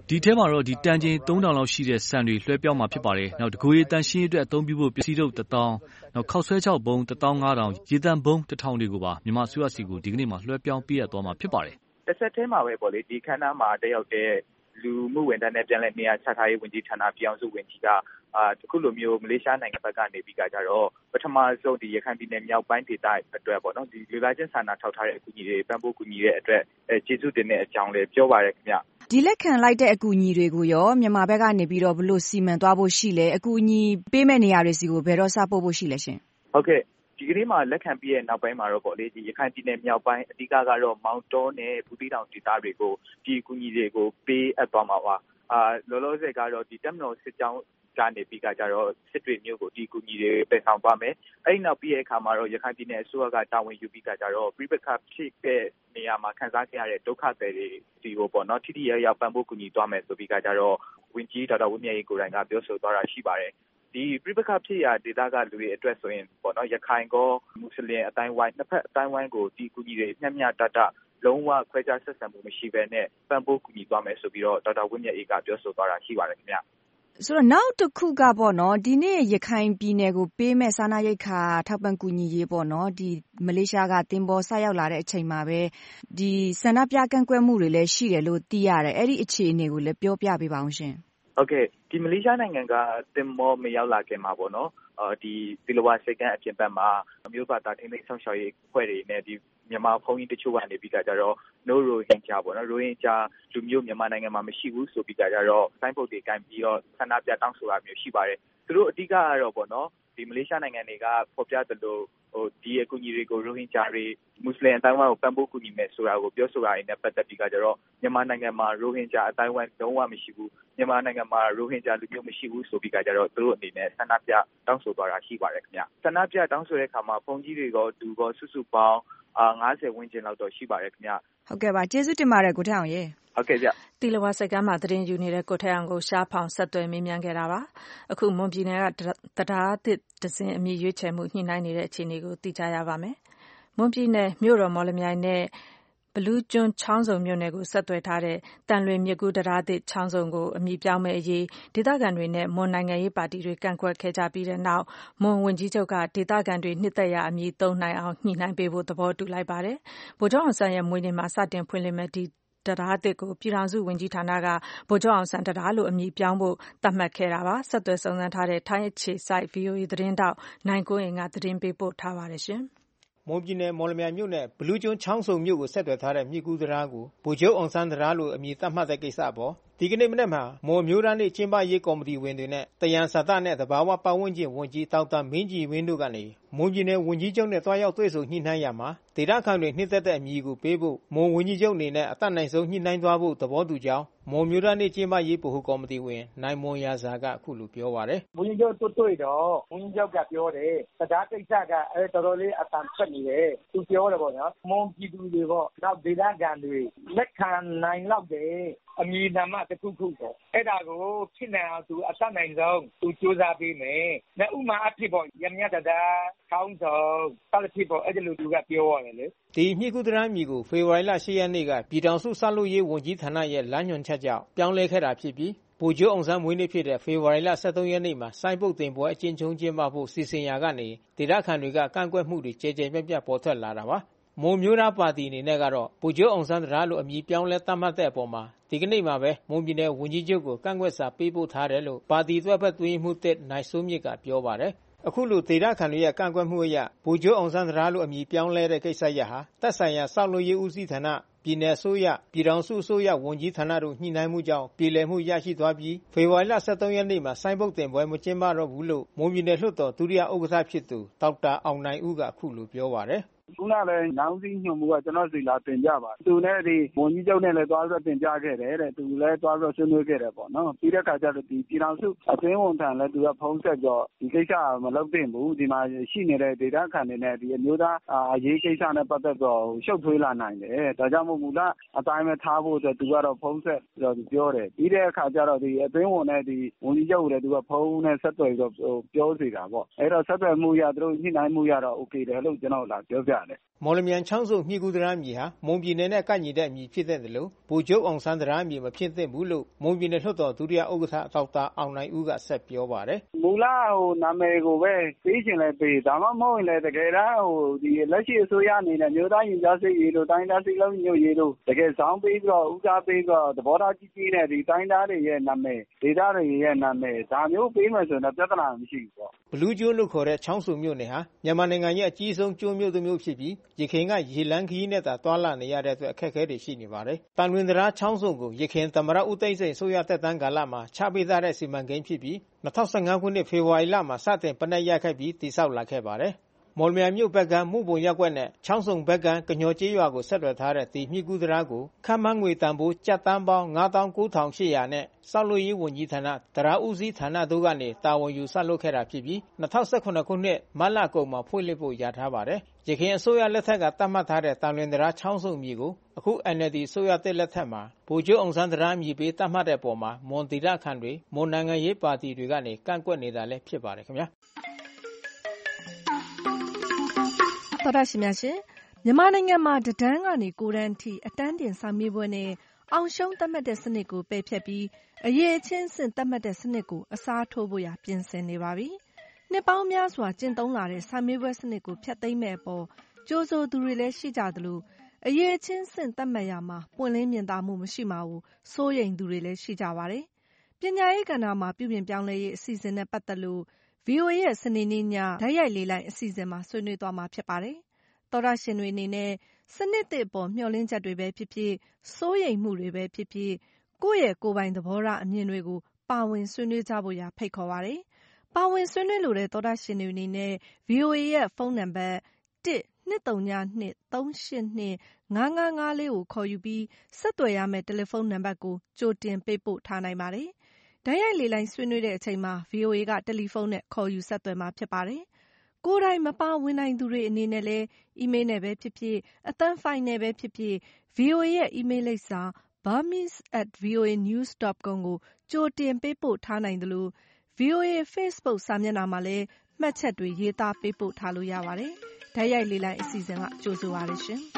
ဒီထဲမှာတော့တန်ချိန် 3,000 လောက်ရှိတဲ့ဆန်တွေလွှဲပြောင်းမှာဖြစ်ပါတယ်။နောက်တကိုယ်ရည်တန်ရှင်းရေးအတွက်အသုံးပြုဖို့ပစ္စည်းထုတ် 1,000 နောက်ခောက်ဆွဲခြောက်ပုံး 15,000 ရေသန့်ပုံး 1,000 တွေကိုပါမြန်မာအစိုးရဆီကိုဒီကနေ့မှာလွှဲပြောင်းပေးအပ်သွားမှာဖြစ်ပါတယ်။တစ်ဆက်တည်းမှာပဲပေါ့လေဒီခန်းသားမှာတက်ရောက်တဲ့လူမှုဝန်ထမ်းနဲ့ပြန်လည်နေရာချထားရေးဝန်ကြီးဌာနပြည်အောင်စုဝန်ကြီးကအခုလိုမျိုးမလေးရှားနိုင်ငံဘက်ကနေပြီးကြတော့ပထမဆုံးဒီရခိုင်ပြည်နယ်မြောက်ပိုင်းဒေသအတွက်ပေါ့နော်ဒီလူသားချင်းစာနာထောက်ထားတဲ့အကူအညီတွေပံ့ပိုးကူညီတဲ့အတွက်ကျေးဇူးတင်တဲ့အကြောင်းလေးပြောပါရခင်ဗျ။ဒီလက်ခံလိုက်တဲ့အကူအညီတွေကိုရောမြန်မာဘက်ကနေပြီးတော့ဘယ်လိုစီမံသွားဖို့ရှိလဲအကူအညီပေးမဲ့နေရာတွေစီကိုဘယ်တော့စပို့ဖို့ရှိလဲရှင်။ဟုတ်ကဲ့ဒီကနေ့မှာလက်ခံပြီးရဲ့နောက်ပိုင်းမှာတော့ပေါ့လေဒီရခိုင်ပြည်နယ်မြောက်ပိုင်းအဓိကကတော့မောင်တောနဲ့ဘူးသီးတောင်ဒေသတွေကိုဒီအကူအညီတွေကိုပေးအပ်သွားမှာပါလောလောဆယ်ကတော့ဒီတပ်မတော်စစ်ကြောင်းကနေပြီးကြတော့စစ်တွေမျိုးကိုဒီကူညီတွေပယ်ဆောင်သွားမယ်အဲ့ဒီနောက်ပြီးရဲ့အခါမှာတော့ရခိုင်ပြည်နယ်အစိုးရကတာဝန်ယူပြီးကြတော့ပြိပခတ်ဖြစ်တဲ့နေရာမှာခံစားခဲ့ရတဲ့ဒုက္ခသည်တွေဒီကိုပေါ့နော်ထိထိရောက်ပံ့ပိုးကူညီသွားမယ်ဆိုပြီးကြတော့ဝန်ကြီးဒေါက်တာဝင်းမြတ်ရေးကိုယ်တိုင်ကပြောဆိုသွားတာရှိပါတယ်ဒီပြိပခတ်ဖြစ်ရာဒေသကလူတွေအတွက်ဆိုရင်ပေါ့နော်ရခိုင်ကောမွတ်စလင်အတိုင်းဝိုင်းနှစ်ဖက်အတိုင်းဝိုင်းကိုဒီကူညီတွေမျှမျှတတလုံးဝခွဲခြားဆက်ဆံမှုမရှိဘဲနဲ့ပံ့ပိုးကူညီသွားမယ်ဆိုပြီးတော့ဒေါက်တာဝင်းမြတ်အေးကပြောဆိုသွားတာရှိပါတယ်ခင်ဗျဆိုတော့နောက်တစ်ခုကပေါ့နော်ဒီနေ့ရခိုင်ပြည်နယ်ကိုပေးမဲ့စားနပ်ရိက္ခာထောက်ပံ့ကူညီရေးပေါ့နော်ဒီမလေးရှားကတင်ပေါ်ဆက်ရောက်လာတဲ့အချိန်မှာပဲဒီဆန္ဒပြကန့်ကွက်မှုတွေလည်းရှိတယ်လို့သိရတယ်အဲ့ဒီအခြေအနေကိုလည်းပြောပြပေးပါအောင်ရှင်ဟုတ်ကဲ့ဒီမလေးရှားနိုင်ငံကတင်ပေါ်မရောက်လာခင်မှာပေါ့နော်ဒီသီလဝါစိတ်ကန်းအပြင်ဘက်မှာအမျိုးဘာသာထိန်းသိမ်းဆောင်ရှောက်ရေးအဖွဲ့တွေနဲ့ဒီမြန်မာဘုန်းကြီးတချို့ကနေပြီးကြတော့ no rohingya ပေါ့နော် rohingya လူမျိုးမြန်မာနိုင်ငံမှာမရှိဘူးဆိုပြီးကြတော့စိုင်းပုတ်တွေကင်ပြီးတော့ဆန္ဒပြတောင်းဆိုတာမျိုးရှိပါတယ်သူတို့အဓိကကတော့ပေါ့နော်ဒီမလေးရှားနိုင်ငံတွေကဖော်ပြသလိုဒီအကူအညီတွေကို rohingya တွေမွတ်စလင်အတိုင်းဝိုင်းကိုပံ့ပိုးကူညီမယ်ဆိုတာကိုပြောဆိုတာနဲ့ပတ်သက်ပြီးကြတော့မြန်မာနိုင်ငံမှာ rohingya အတိုင်းဝိုင်းလုံးဝမရှိဘူးမြန်မာနိုင်ငံမှာ rohingya လူမျိုးမရှိဘူးဆိုပြီးကြတော့သူတို့အနေနဲ့ဆန္ဒပြတောင်းဆိုသွားတာရှိပါတယ်ခင်ဗျဆန္ဒပြတောင်းဆိုတဲ့အခါမှာဘုန်းကြီးတွေကလူကစုစုပေါင်း50ဝန်းကျင်လောက်တော့ရှိပါတယ်ခင်ဗျဟုတ်ကဲ့ပါကျေးဇူးတင်ပါတယ်ကိုထက်အောင်ရေဟုတ်ကဲ့ဗျသီလဝါစိတ်ကမ်းမှာသတင်းယူနေတဲ့ကိုထက်အောင်ကိုရှားဖောင်ဆက်သွယ်မေးမြန်းခဲ့တာပါအခုမွန်ပြည်နယ်ကတရားအသစ်ဒဇင်အမည်ရွေးချယ်မှုညှိနှိုင်းနေတဲ့အခြေအနေကိုသိကြရပါမယ်မွန်ပြည်နယ်မြို့တော်မော်လမြိုင်နဲ့ဘလူးကျွန်းချောင်းစုံမြို့နယ်ကိုဆက်သွယ်ထားတဲ့တန်လွင်မြစ်ကူးတရားသစ်ချောင်းစုံကိုအမည်ပြောင်းမဲ့အရေးဒေသခံတွေနဲ့မွန်နိုင်ငံရေးပါတီတွေကန့်ကွက်ခဲ့ကြပြီးတဲ့နောက်မွန်ဝန်ကြီးချုပ်ကဒေသခံတွေနှစ်သက်ရာအမည်သုံးနိုင်အောင်ညှိနှိုင်းပေးဖို့သဘောတူလိုက်ပါတယ်ဗိုလ်ချုပ်အောင်ဆန်းရဲ့မွေးနေ့မှာစတင်ဖွင့်လှစ်မဲ့ဒီတရားသစ်ကိုပြည်ထောင်စုဝန်ကြီးဌာနကဗိုလ်ချုပ်အောင်ဆန်းတရားလို့အမည်ပြောင်းဖို့သတ်မှတ်ခဲ့တာပါဆက်သွယ်စုံစမ်းထားတဲ့ထိုင်းအခြေစိုက် VOA သတင်းတောက်နိုင်ကိုရင်ကသတင်းပေးပို့ထားပါတယ်ရှင်မွန်ပြည်နယ်မော်လမြိုင်မြို့နယ်ဘလူးကျွန်းချောင်းစုံမြို့ကိုဆက်သွယ်ထားတဲ့မြစ်ကူးတရားကိုဗိုလ်ချုပ်အောင်ဆန်းတရားလို့အမည်သတ်မှတ်တဲ့ကိစ္စပေါ်ဒီကနေ့မနေ့မှာမွန်မျိုးသားနေ့ကျင်းပရေးကော်မတီဝင်တွေနဲ့တယန်ဇာတနဲ့တဘာဝပတ်ဝန်းကျင်ဝန်ကြီးဒေါက်တာမင်းကြီးဝင်းတို့ကနေမွန်ပြည်နယ်ဝန်ကြီးချုပ်နဲ့တွားရောက်တွေ့ဆုံညှိနှိုင်းရမှာဒေသခံတွေနှစ်သက်တဲ့အမည်ကိုပေးဖို့မွန်ဝန်ကြီးချုပ်အနေနဲ့အတတ်နိုင်ဆုံးညှိနှိုင်းသွားဖို့သဘောတူကြောင်းမွန်မျိုးသားနေ့ကျင်းပရေးဗဟိုကော်မတီဝင်နိုင်မွန်ရာဇာကအခုလိုပြောပါတယ်ဝန်ကြီးချုပ်တွေ့တော့ဝန်ကြီးချုပ်ကပြောတယ်တရားကိစ္စကတော်တော်လေးအတန်ထွက်နေတယ်သူပြောတယ်ပေါ့နော်မွန်ပြည်သူတွေပေါ့နောက်ဒေသခံတွေလက်ခံနိုင်လောက်တယ်အမည်နာမတစ်ခုခုပေါ့အဲ့ဒါကိုဖြစ်နိုင်အောင်သူအတတ်နိုင်ဆုံးသူစူးစမ်းပေးမယ်။ဥမာအဖြစ်ပေါ့ရမြတတာခေါင်းဆောင်စသဖြင့်ပေါ့အဲ့ဒီလိုသူကပြောရတယ်လေ။ဒီမြစ်ကူးတရားမီကိုဖေဖော်ဝါရီလ10ရက်နေ့ကပြည်ထောင်စုစလုပ်ရေးဝန်ကြီးဌာနရဲ့လမ်းညွှန်ချက်ကြောင့်ပြောင်းလဲခဲ့တာဖြစ်ပြီးဗိုလ်ချုပ်အောင်ဆန်းမွေးနေ့ဖြစ်တဲ့ဖေဖော်ဝါရီလ13ရက်နေ့မှာစိုင်းပုတ်တင်ပွဲအကျဉ်းချုပ်ကျင်းပဖို့စီစဉ်ရာကနေဒေသခံတွေကကန့်ကွက်မှုတွေကြဲကြဲပြန့်ပြန့်ပေါ်ထွက်လာတာပါ။မွန်မျိုးသားပါတီအနေနဲ့ကတော့ဗိုလ်ချုပ်အောင်ဆန်းတရားလို့အမည်ပြောင်းလဲသတ်မှတ်တဲ့အပေါ်မှာဒီကနေ့မှာပဲမွန်ပြည်နယ်ဝန်ကြီးချုပ်ကိုကန့်ကွက်စာပေးပို့ထားတယ်လို့ပါတီတွဲဖက်သွင်းမှုတစ်နိုင်စိုးမြင့်ကပြောပါတယ်အခုလိုဒေသခံတွေရဲ့ကန့်ကွက်မှုအရဗိုလ်ချုပ်အောင်ဆန်းတရားလို့အမည်ပြောင်းလဲတဲ့ကိစ္စရပ်ဟာသက်ဆိုင်ရာစောက်လို့ရေးဦးစီးဌာနပြည်နယ်အစိုးရပြည်ထောင်စုအစိုးရဝန်ကြီးဌာနတို့ညှိနှိုင်းမှုကြောင့်ပြည်လည်မှုရရှိသွားပြီးဖေဖော်ဝါရီလ13ရက်နေ့မှာစိုင်းပုတ်တင်ပွဲမကျင်းပတော့ဘူးလို့မွန်ပြည်နယ်လွှတ်တော်ဒုတိယဥက္ကဋ္ဌဖြစ်သူဒေါက်တာအောင်နိုင်ဦးကအခုလိုပြောပါတယ်ခုနလည်းနောင်စည်းညွှန်မှုကကျွန်တော်စီလာတင်ကြပါသူနဲ့ဒီဝန်ကြီးချုပ်နဲ့လည်းတွားပြီးတင်ကြခဲ့တယ်တဲ့သူလည်းတွားပြီးဆွေးနွေးခဲ့တယ်ပေါ့နော်ပြီးတဲ့အခါကျတော့ဒီပြည်ထောင်စုအတွင်းဝန်ထမ်းလည်းသူကဖုံးဆက်တော့ဒီကိစ္စမလုပ်သင့်ဘူးဒီမှာရှိနေတဲ့ဒေသခံတွေနဲ့ဒီအမျိုးသားအရေးကိစ္စနဲ့ပတ်သက်တော့ရှုပ်ထွေးလာနိုင်တယ်ဒါကြောင့်မို့မူလအတိုင်းပဲထားဖို့ဆိုသူကတော့ဖုံးဆက်တော့ပြောတယ်ပြီးတဲ့အခါကျတော့ဒီအတွင်းဝန်နဲ့ဒီဝန်ကြီးချုပ်လည်းသူကဖုံးနဲ့ဆက်သွယ်တော့ပြောစီတာပေါ့အဲ့တော့ဆက်သွယ်မှုရသူတို့ညှိနှိုင်းမှုရတော့โอเคတယ်လို့ကျွန်တော်လာပြောပြတယ်ပါတယ်မော်လမြိုင်ချောင်းဆုံမြစ်ကူးတရားမြေဟာမွန်ပြည်နယ်နဲ့ကပ်ညီတဲ့အမည်ဖြစ်တဲ့တယ်လို့ဗိုလ်ချုပ်အောင်ဆန်းတရားမြေမဖြစ်သင့်ဘူးလို့မွန်ပြည်နယ်လွှတ်တော်ဒုတိယဥက္ကဋ္ဌဒေါက်တာအောင်နိုင်ဦးကဆက်ပြောပါတယ်မူလနာမည်ကိုပဲပေးချင်လဲပေးဒါမှမဟုတ်ရင်လည်းတကယ်တမ်းဒီလက်ရှိအစိုးရအနေနဲ့မျိုးသားရင်ကြားစိတ်ရေးလို့တိုင်းသားစိတ်လုံးညွတ်ရေးလို့တကယ်ဆောင်ပေးပြီးတော့ဥစားပေးပြီးတော့သဘောထားကြီးကြီးနဲ့ဒီတိုင်းသားတွေရဲ့နာမည်ဒေသတွေရဲ့နာမည်ဒါမျိုးပေးမယ်ဆိုတော့ပြဿနာမရှိဘူးပေါ့ဘလူးကျွန်းလို့ခေါ်တဲ့ချောင်းဆုံမြို့နယ်ဟာမြန်မာနိုင်ငံရဲ့အကြီးဆုံးကျွန်းမြို့တစ်မြို့ဖြစ်ပြီးရခိုင်ကရေလန်းခီးနဲ့သာတွာလာနေရတဲ့အတွက်အခက်အခဲတွေရှိနေပါတယ်တန်လွင်တရားချောင်းဆုံကိုရခိုင်သမ္မတဦးသိန်းစိန်ဆိုရသက်တမ်းကာလမှာချပေးထားတဲ့စီမံကိန်းဖြစ်ပြီး2015ခုနှစ်ဖေဖော်ဝါရီလမှာစတင်ပဏ္ဏရိုက်ခဲ့ပြီးတည်ဆောက်လာခဲ့ပါတယ်မော်လမြိုင်မြို့ဘက်ကမှုပုံရက်ကွက်နဲ့ချောင်းဆုံဘက်ကကညော်ကျေးရွာကိုဆက်သွယ်ထားတဲ့ဒီမြစ်ကူးတရားကိုခန့်မှန်းငွေတန်ဖိုးကျပ်တန်းပေါင်း 99800 နဲ့ဆောက်လုပ်ရေးဝန်ကြီးဌာနတရားဦးစီးဌာနတို့ကနေတာဝန်ယူဆောက်လုပ်ခဲ့တာဖြစ်ပြီး2018ခုနှစ်မတ်လကုန်မှာဖွင့်လှစ်ဖို့ရထားပါတယ်ရခိုင်အစိုးရလက်ထက်ကတတ်မှတ်ထားတဲ့တန်လွင်တရားချောင်းဆုံမြေကိုအခု NLD အစိုးရတက်လက်ထက်မှာဗိုလ်ချုပ်အောင်ဆန်းတရားမြေပေးတတ်မှတ်တဲ့ပုံမှာမွန်တီရခန့်တွေမွန်နိုင်ငံရေးပါတီတွေကနေကန့်ကွက်နေတာလည်းဖြစ်ပါတယ်ခင်ဗျာတော်ရရှိများရှင်မြန်မာနိုင်ငံမှာတဒန်းကနေကိုရန်တီအတန်းတင်စာမေးပွဲနဲ့အောင်ရှုံးသတ်မှတ်တဲ့စနစ်ကိုပယ်ဖျက်ပြီးအရေးချင်းစင်သတ်မှတ်တဲ့စနစ်ကိုအစားထိုးဖို့ပြင်ဆင်နေပါပြီ။နှစ်ပေါင်းများစွာကျင့်သုံးလာတဲ့စာမေးပွဲစနစ်ကိုဖျက်သိမ်းမဲ့အပေါ်ကြိုးဆိုသူတွေလည်းရှိကြသလိုအရေးချင်းစင်သတ်မှတ်ရမှာပွင့်လင်းမြင်သာမှုမရှိမှာကိုစိုးရိမ်သူတွေလည်းရှိကြပါတယ်။ပညာရေးကဏ္ဍမှာပြုပြင်ပြောင်းလဲရေးအစီအစဉ်နဲ့ပတ်သက်လို့ VOA ရဲ့စနေနေ့ညဓာတ်ရိုက်လေးလိုက်အစီအစဉ်မှာဆွေးနွေးသွားမှာဖြစ်ပါတယ်။သောတရှင်တွေအနေနဲ့စနစ်သစ်ပေါ်မျှော်လင့်ချက်တွေပဲဖြစ်ဖြစ်စိုးရိမ်မှုတွေပဲဖြစ်ဖြစ်ကိုယ့်ရဲ့ကိုယ်ပိုင်သဘောထားအမြင်တွေကိုပါဝင်ဆွေးနွေးကြဖို့ဖိတ်ခေါ်ပါတယ်။ပါဝင်ဆွေးနွေးလိုတဲ့သောတရှင်တွေအနေနဲ့ VOA ရဲ့ဖုန်းနံပါတ်1-232-382-5554ကိုခေါ်ယူပြီးဆက်သွယ်ရမယ့်တယ်လီဖုန်းနံပါတ်ကိုကြိုတင်ပေးပို့ထားနိုင်ပါတယ်။ဓာတ်ရိုက်လေးလိုက်ဆွေးနွေးတဲ့အချိန်မှာ VOA ကတယ်လီဖုန်းနဲ့ခေါ်ယူဆက်သွယ်မှာဖြစ်ပါတယ်။ကိုယ်တိုင်မပါဝင်နိုင်သူတွေအနေနဲ့လည်းအီးမေးလ်နဲ့ပဲဖြစ်ဖြစ်အသံဖိုင်နဲ့ပဲဖြစ်ဖြစ် VOA ရဲ့အီးမေးလ်လိပ်စာ burmese@voanews.com ကိုကြိုတင်ပေးပို့ထားနိုင်သလို VOA Facebook စာမျက်နှာမှာလည်းမှတ်ချက်တွေရေးသားပေးပို့ထားလို့ရပါတယ်။ဓာတ်ရိုက်လေးလိုက်အစီအစဉ်ကကြိုဆိုပါရရှင်။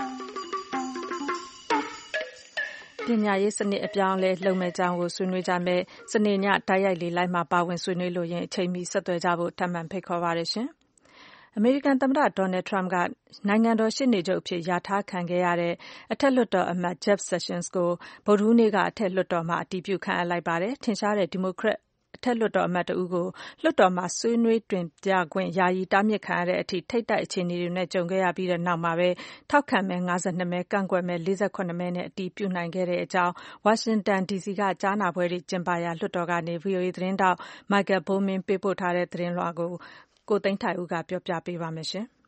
ပညာရေးစနစ်အပြောင်းအလဲလုပ်မဲ့ကြောင်းကိုဆွေးနွေးကြမယ်။စနေညဓာတ်ရိုက်လေးလိုက်မှာပါဝင်ဆွေးနွေးလို့ရင်အချိန်မီဆက်သွယ်ကြဖို့ထပ်မံဖိတ်ခေါ်ပါရရှင်။အမေရိကန်သမ္မတဒေါ်နယ်ထရမ့်ကနိုင်ငံတော်ရှေ့နေချုပ်အဖြစ်လျာထားခံခဲ့ရတဲ့အထက်လွှတ်တော်အမတ် Jeff Sessions ကိုဗုဒ္ဓဟူးနေ့ကအထက်လွှတ်တော်မှာအတည်ပြုခန့်အပ်လိုက်ပါတယ်။ထင်ရှားတဲ့ဒီမိုကရက်အထက်လွှတ်တော်အမတ်တဦးကိုလွှတ်တော်မှာဆွေးနွေးတင်ပြခွင့်ယာယီတားမြစ်ခံရတဲ့အထိထိပ်တိုက်အခြေအနေတွေနဲ့ကြုံခဲ့ရပြီးတဲ့နောက်မှာပဲထောက်ခံမဲ52မဲကန့်ကွက်မဲ48မဲနဲ့အတည်ပြုနိုင်ခဲ့တဲ့အကြောင်းဝါရှင်တန် DC ကကြားနာပွဲတွေကျင်းပရာလွှတ်တော်ကနေ VOA သတင်းတောက် Michael Bowman ပေးပို့ထားတဲ့သတင်းလွှာကိုကိုသိန်းထိုင်ဦးကပြောပြပေးပါမယ်ရှင်။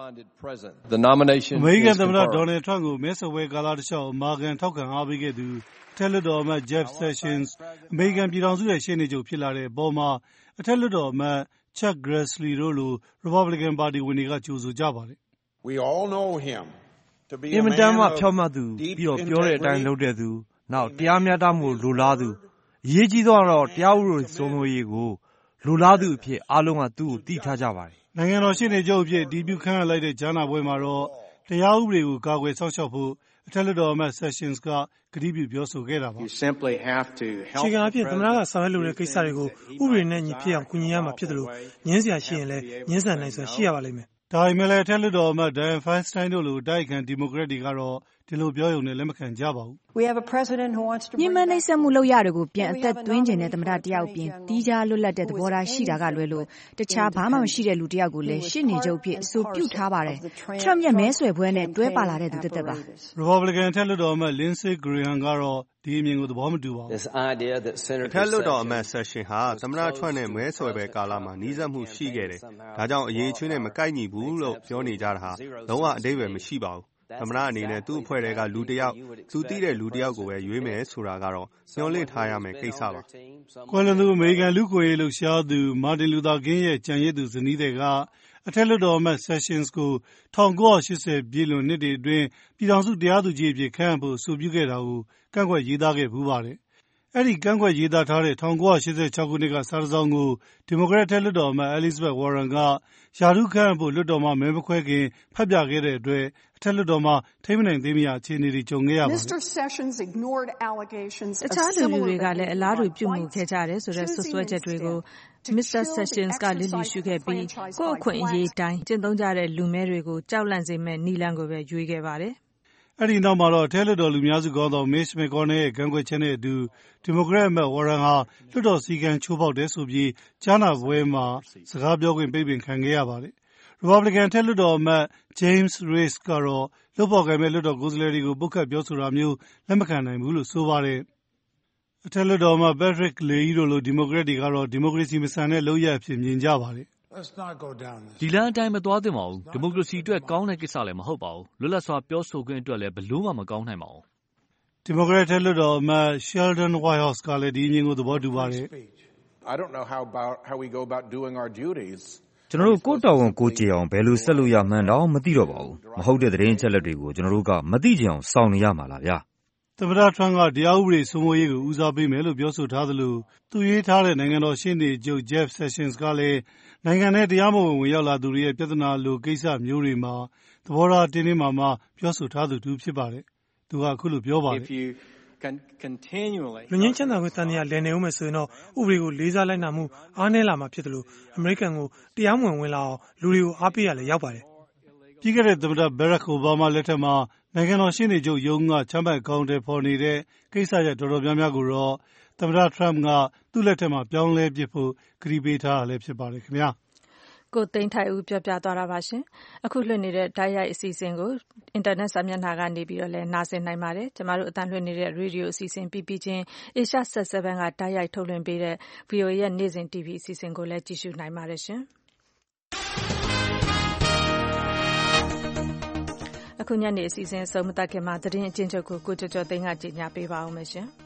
အမေရိကန်သမ္မတဒေါ်နယ်ထရမ့်ကိုမဲဆွယ်ပွဲကာလတစ်လျှောက်အမာခံထောက်ခံအားပေးခဲ့သူအထက်လွှတ်တော်အမတ် Jeff Sessions အမေရိကန်ပြည်ထောင်စုရဲ့ရှေ့နေချုပ်ဖြစ်လာတဲ့အပေါ်မှာအထက်လွှတ်တော်အမတ် Chuck Grassley တို့လို Republican ပါတီဝင်တွေကကြိုဆိုကြပါတယ်။အင်မတန်မှဖြောင့်မတ်သူပြီးတော့ပြောတဲ့အတိုင်းလုပ်တဲ့သူနောက်တရားမျှတမှုလိုလားသူအရေးကြီးဆုံးကတော့တရားဥပဒေစိုးမိုးရေးကိုလိုလားသူအဖြစ်အားလုံးကသူ့ကိုသိထားကြပါတယ်။နိုင်ငံတော်ရှေ့နေချုပ်အဖြစ်အတည်ပြုခန့်အပ်လိုက်တဲ့ကြားနာပွဲမှာတော့တရားဥပဒေကိုကာကွယ်စောင့်ရှောက်ဖို့အထက်လွှတ်တော်အမတ် Sessions ကကတိပြုပြောဆိုခဲ့တာပါ။အခြေခံအဖြစ်သမ္မတကဆောင်ရွက်လိုတဲ့ကိစ္စတွေကိုဥပဒေနဲ့ညီဖြစ်အောင်ကူညီရမှာဖြစ်တယ်လို့ညှင်းဆရာရှိရင်လည်းညှင်းဆန်နိုင်စွာရှိရပါလိမ့်မယ်။ဒါပေမဲ့လည်းအထက်လွှတ်တော်အမတ် Dianne Feinstein တို့လိုအတိုက်အခံဒီမိုကရက်တွေကတော့ဒီလိုပြောရုံနဲ့လက်မခံကြပါဘူး။ညှဉ်းပန်းနှိပ်စက်မှုလုပ်ရတွေကိုပြန်အသက်သွင်းခြင်းတဲ့သမ္မတတယောက်ပြင်တီးခြားလွတ်လပ်တဲ့သဘောထားရှိတာကလွဲလို့တခြားဘာမှမရှိတဲ့လူတယောက်ကိုလည်းရှေ့နေချုပ်ဖြစ်အဆိုပြုထားပါတယ်။ထရမ့်ရဲ့မဲဆွယ်ပွဲနဲ့တွဲပါလာတဲ့သူတစ်သက်ပါ။ Republican အထက်လွှတ်တော်အမတ် Lindsey Graham ကတော့ဒီအမြင်ကိုသဘောမတူပါဘူး။အထက်လွှတ်တော်အမတ် Sessions ဟာသမ္မတထရမ့်နဲ့မဲဆွယ်ပွဲကာလမှာနီးစပ်မှုရှိခဲ့တယ်။ဒါကြောင့်အရေးချွေးနဲ့မကိုက်ညီဘူးလို့ပြောနေကြတာဟာလုံးဝအဓိပ္ပာယ်မရှိပါဘူး။သမ္မတအနေနဲ့သူ့အဖွဲ့ထဲကလူတစ်ယောက်သူသိတဲ့လူတစ်ယောက်ကိုပဲရွေးမယ်ဆိုတာကတော့မျှော်လင့်ထားရမယ့်ကိစ္စပါ။ကွယ်လွန်သူအမေရိကန်လူ့အခွင့်အရေးလှုပ်ရှားသူ Martin Luther King ရဲ့ကျန်ရစ်သူဇနီးသည်ကအထက်လွှတ်တော်အမတ် Sessions ကို1980ပြည့်လွန်နှစ်တွေအတွင်းပြည်ထောင်စုတရားသူကြီးအဖြစ်ခန့်အပ်ဖို့အဆိုပြုခဲ့တာကိုကန့်ကွက်ရေးသားခဲ့ဖူးပါတယ်။အဲ့ဒီကန့်ကွက်ရေးသားထားတဲ့1986ခုနှစ်ကစာတစ်စောင်ကိုဒီမိုကရက်တစ်လွှတ်တော်အမတ် Elizabeth Warren ကယာထုခန့်ဖို့လွှတ်တော်မှာမဲမခွဲခင်ဖတ်ပြခဲ့တဲ့အတွက်အထက်လွှတ်တော်မှာထိမနိုင်သေးမရအခြေအနေတွေကြုံခဲ့ရပါတယ်။တခြားလူတွေကလည်းအလားတူပြုမှုခဲ့ကြတယ်ဆိုတဲ့ဆွဆွဲချက်တွေကို Mr. Sessions ကလျစ်လျူရှုခဲ့ပြီးကိုယ့်အခွင့်အရေးတိုင်းကျင့်သုံးကြတဲ့လူမဲတွေကိုကြောက်လန့်စေမဲ့နည်းလမ်းကိုပဲရွေးခဲ့ပါတယ်။အဲ့ဒီနောက်မှာတော့အထက်လွှတ်တော်လူများစုခေါင်းဆောင် Mitch McConnell ရဲ့ကန့်ကွက်ချက်နဲ့အတူဒီမိုကရက်အမတ် Warren ဟာလွှတ်တော်စည်းကမ်းချိုးဖောက်တယ်ဆိုပြီးကြားနာပွဲမှာစကားပြောခွင့်ပိတ်ပင်ခံခဲ့ရပါတယ်။ Republican အထက်လွှတ်တော်အမတ် James Risch ကတော့လုပ်ဖော်ကိုင်ဘက်လွှတ်တော်ကိုယ်စားလှယ်တွေကိုပုတ်ခတ်ပြောဆိုတာမျိုးလက်မခံနိုင်ဘူးလို့ဆိုပါတယ်။အထက်လွှတ်တော်အမတ် Patrick Leahy တို့လိုဒီမိုကရက်တွေကတော့ဒီမိုကရေစီမဆန်တဲ့လုပ်ရပ်အဖြစ်မြင်ကြပါတယ်။ဒီလမ်းအတိုင်းမသွားသင့်ပါဘူး။ဒီမိုကရေစီအတွက်ကောင်းတဲ့ကိစ္စလည်းမဟုတ်ပါဘူး။လွတ်လပ်စွာပြောဆိုခွင့်အတွက်လည်းဘယ်လို့မှမကောင်းနိုင်ပါဘူး။ဒီမိုကရက်အထက်လွှတ်တော်အမတ် Sheldon Whitehouse ကလည်းဒီအမြင်ကိုသဘောတူပါတယ်။ကျွန်တော်တို့ကိုယ့်တာဝန်ကိုယ်ကျေအောင်ဘယ်လိုဆက်လို့ရမှန်းတောင်မသိတော့ပါဘူး။မဟုတ်တဲ့သတင်းအချက်အလက်တွေကိုကျွန်တော်တို့ကမသိချင်အောင်စောင့်နေရမှာလားဗျာ။သမ္မတ Trump ကတရားဥပဒေစိုးမိုးရေးကိုဦးစားပေးမယ်လို့ပြောဆိုထားသလိုသူရွေးထားတဲ့နိုင်ငံတော်ရှေ့နေချုပ် Jeff Sessions ကလည်းနိုင်ငံထဲတရားမဝင်ဝင်ရောက်လာသူတွေရဲ့ပြဿနာလိုကိစ္စမျိုးတွေမှာသဘောထားတင်းတင်းမာမာပြောဆိုထားသူတူဖြစ်ပါတယ်။သူကအခုလိုပြောပါတယ်။လူငင်းချမ်းသာခွင့်တန်တရားလည်နေဦးမယ်ဆိုရင်တော့ဥပဒေကိုလေးစားလိုက်နာမှုအားနည်းလာမှာဖြစ်တယ်လို့အမေရိကန်ကိုတရားမဝင်ဝင်လာအောင်လူတွေကိုအားပေးရလဲရောက်ပါတယ်။ပြီးခဲ့တဲ့သမ္မတ Barack Obama လက်ထက်မှာနိုင်ငံတော်ရှေ့နေချုပ်ရုံးကချမှတ်ကောင်တယ်ဖော်နေတဲ့ကိစ္စရပ်တော်တော်များများကိုတော့သမ္မတ Trump ကသူ့လက်ထက်မှာပြောင်းလဲပစ်ဖို့ကတိပေးထားတာလည်းဖြစ်ပါတယ်ခင်ဗျာ။ကိုသိန်းထိုက်ဦးပြောပြသွားတာပါရှင်။အခုလွှင့်နေတဲ့တိုက်ရိုက်အစီအစဉ်ကိုအင်တာနက်စာမျက်နှာကနေပြီးတော့လည်းနားဆင်နိုင်ပါတယ်။ကျမတို့အသံလွှင့်နေတဲ့ရေဒီယိုအစီအစဉ်ပြီးချင်း Asia Set 7ကတိုက်ရိုက်ထုတ်လွှင့်ပေးတဲ့ VOA ရဲ့နေ့စဉ် TV အစီအစဉ်ကိုလည်းကြည့်ရှုနိုင်ပါတယ်ရှင်။အခုညနေအစီအစဉ်ဆုံးမတက်ခင်မှာသတင်းအကျဉ်းချုပ်ကိုကိုကျော်ကျော်သိန်းကကြေညာပေးပါဦးမယ်ရှင်။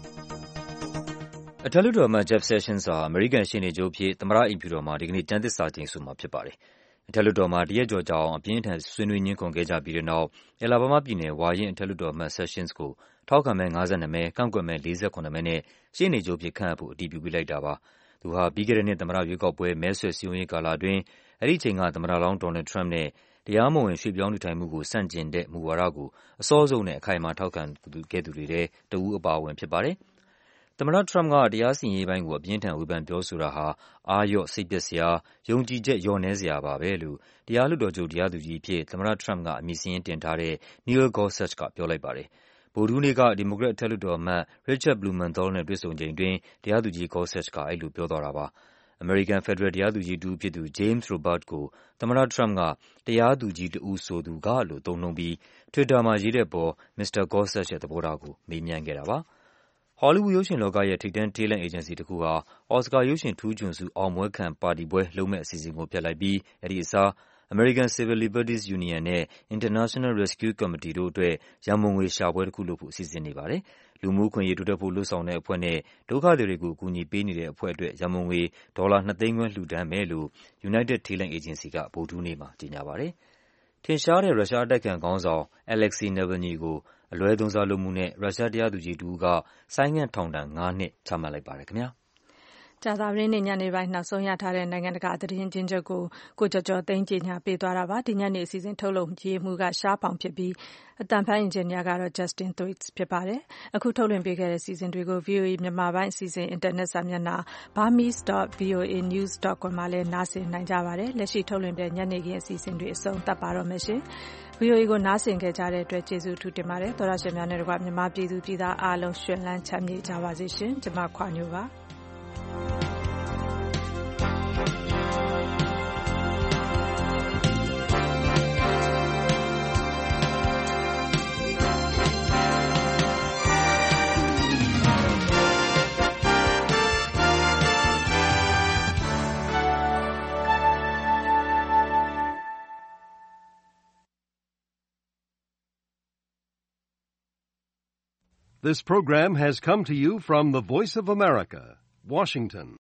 အထက်လွှတ်တော်အမတ် Jeff Sessions ဟာအမေရိကန်ရှေ့နေချုပ်အဖြစ်သမ္မတအိမ်ဖြူတော်မှာဒီကနေ့ကျမ်းသစ္စာကျိန်ဆိုမှာဖြစ်ပါတယ်။အထက်လွှတ်တော်မှာတစ်ရက်ကျော်ကြာအောင်အပြင်းအထန်ဆွေးနွေးငြင်းခုန်ခဲ့ကြပြီးတဲ့နောက်အယ်လာဘားမားပြည်နယ်ဝါရင့်အထက်လွှတ်တော်အမတ် Sessions ကိုထောက်ခံမဲ52မဲကန့်ကွက်မဲ48မဲနဲ့ရှေ့နေချုပ်အဖြစ်ခန့်အပ်ဖို့အတည်ပြုပေးလိုက်တာပါ။သူဟာပြီးခဲ့တဲ့နှစ်သမ္မတရွေးကောက်ပွဲမဲဆွယ်စည်းရုံးရေးကာလအတွင်းအဲဒီအချိန်ကသမ္မတလောင်း Donald Trump နဲ့တရားမဝင်ရွှေ့ပြောင်းနေထိုင်မှုကိုဆန့်ကျင်တဲ့မူဝါဒကိုအစောဆုံးနဲ့အခိုင်အမာထောက်ခံခဲ့သူတွေထဲတဦးအပါအဝင်ဖြစ်ပါတယ်။သမ္မတ Trump ကတရားစီရင်ရေးပိုင်းကိုအပြင်းအထန်ဝေဖန်ပြောဆိုတာဟာအားလျော့စိတ်ပျက်စရာယုံကြည်ချက်လျော့နည်းစရာပါပဲလို့တရားလွှတ်တော်ချုပ်တရားသူကြီးအဖြစ်သမ္မတ Trump ကအမည်စာရင်းတင်ထားတဲ့ Neil Gorsuch ကပြောလိုက်ပါတယ်။ဗုဒ္ဓဟူးနေ့ကဒီမိုကရက်အထက်လွှတ်တော်အမတ် Richard Blumenthal နဲ့တွေ့ဆုံချိန်အတွင်းတရားသူကြီး Gorsuch ကအဲဒီလိုပြောသွားတာပါ။အမေရိကန်ဖက်ဒရယ်တရားသူကြီးတဦးဖြစ်သူ James Robert ကိုသမ္မတ Trump ကတရားသူကြီးတဦးဆိုသူကလို့သုံးနှုန်းပြီး Twitter မှာရေးတဲ့အပေါ် Mr. Gorsuch ရဲ့သဘောထားကိုမေးမြန်းခဲ့တာပါ။ ဟောလီးဝုဒ်ရုပ်ရှင်လောကရဲ့ထိပ်တန်းတေးလံအေဂျင်စီတခုဟာအော်စကာရုပ်ရှင်ထူးချွန်ဆုအောင်ပွဲခံပါတီပွဲလုပ်မယ့်အစီအစဉ်ကိုဖျက်လိုက်ပြီးအဲဒီအစား American Civil Liberties Union နဲ့ International Rescue Committee တို့အတွက်ရန်ပုံငွေရှာပွဲတခုလုပ်ဖို့စီစဉ်နေပါတယ်။လူမှုအခွင့်အရေးတိုးတက်ဖို့လုပ်ဆောင်တဲ့အဖွဲ့နဲ့ဒုက္ခသည်တွေကိုအကူအညီပေးနေတဲ့အဖွဲ့အတွက်ရန်ပုံငွေဒေါ်လာ2 သိန်းခွဲလှူဒါန်းမယ်လို့ United တေးလံအေဂျင်စီကဗုဒ္ဓဟူးနေ့မှာကြေညာပါတယ်။ထင်ရှားတဲ့ရုရှားအတိုက်အခံခေါင်းဆောင် Alexei Navalny ကိုအလွဲသုံးစားလုပ်မှုနဲ့ရုရှားတရားသူကြီးတဦးကဆိုင်းငံ့ထောင်ဒဏ်5 နှစ်ချမှတ်လိုက်ပါတယ်ခင်ဗျာ။ကြာသပတေးနေ့ညနေပိုင်းနောက်ဆုံးရထားတဲ့နိုင်ငံတကာသတင်းကျဉ်းချုပ်ကိုကိုကျော်ကျော်သိန်းကြေညာပေးသွားတာပါဒီညနေအစီအစဉ်ထုတ်လုပ်ရေးမှူးကရှားဖောင်ဖြစ်ပြီးအတန်ဖိုင်းအင်ဂျင်နီယာကတော့ Justin Thwaites ဖြစ်ပါတယ်အခုထုတ်လွှင့်ပေးခဲ့တဲ့စီစဉ်တွေကို VOA မြန်မာပိုင်းအစီအစဉ်အင်တာနက်စာမျက်နှာ burmese.voanews.com မှာလည်းနားဆင်နိုင်ကြပါတယ်လက်ရှိထုတ်လွှင့်တဲ့ညနေခင်းအစီအစဉ်တွေအဆုံးသတ်ပါတော့မယ်ရှင် VOA ကိုနားဆင်ခဲ့ကြတဲ့အတွက်ကျေးဇူးအထူးတင်ပါတယ်သောရရှင်များနဲ့တကွမြန်မာပြည်သူပြည်သားအားလုံးရှင်လန်းချမ်းမြေ့ကြပါစေရှင်ကျွန်မခွာညိုပါ This program has come to you from the Voice of America, Washington.